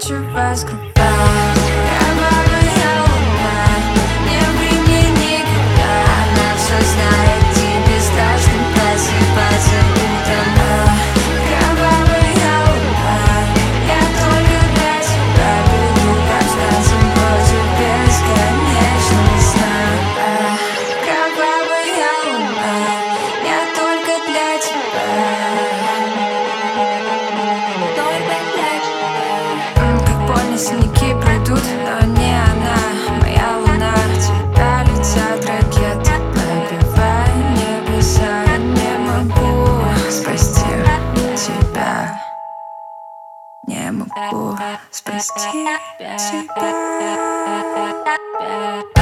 нечего скрывать. Кровавая луна, не ври никогда. Она все знает, тебе страшно просыпаться утром. Кровавая луна, я только для тебя бегу повстанцем против бесконечного сна. Кровавая луна, я только для тебя. Синяки пройдут, но не она, моя луна. Тебя летят ракеты, пробивая небеса. Я не могу спасти тебя, не могу спасти тебя.